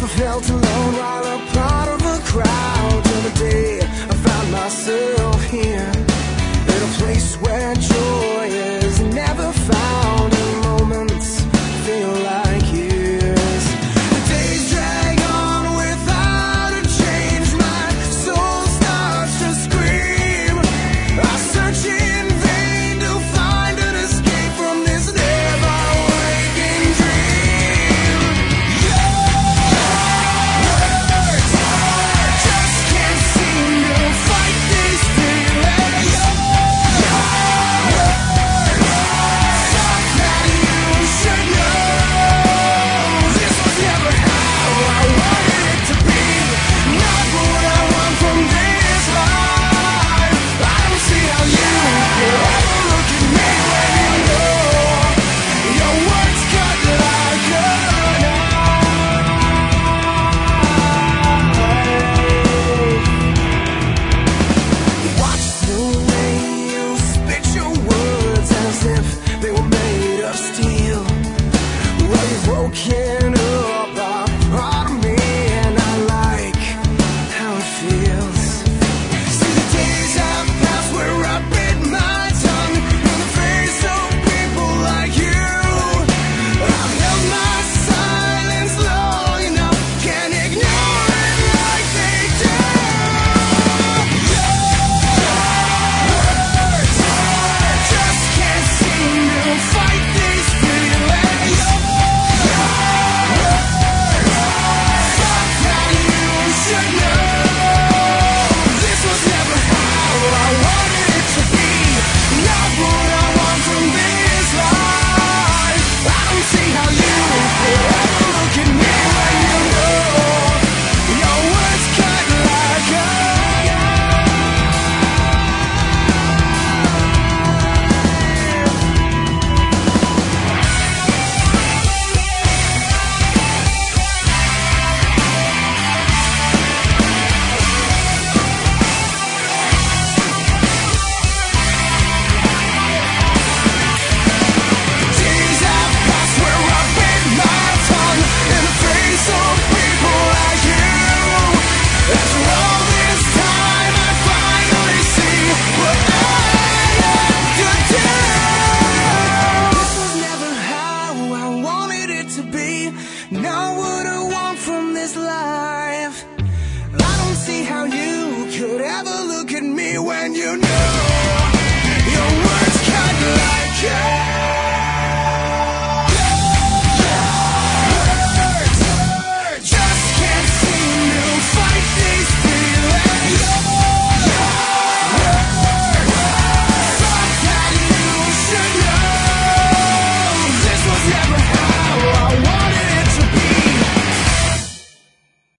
Never felt alone while a part of a crowd, till the day I found myself here, in a place where joy is never found, and moments feel like years. The days drag on without a change. My soul starts to scream. I search in vain to find an escape from this never-waking dream. Words just can't seem to fight these feelings. Broken up a part of me, and I like how it feels. See, the days have passed where I bit my tongue in the face of people like you. I've held my silence long enough, can't ignore it like they do. Words just can't seem to fight these feelings. Not what I want from this life. I don't see how you could ever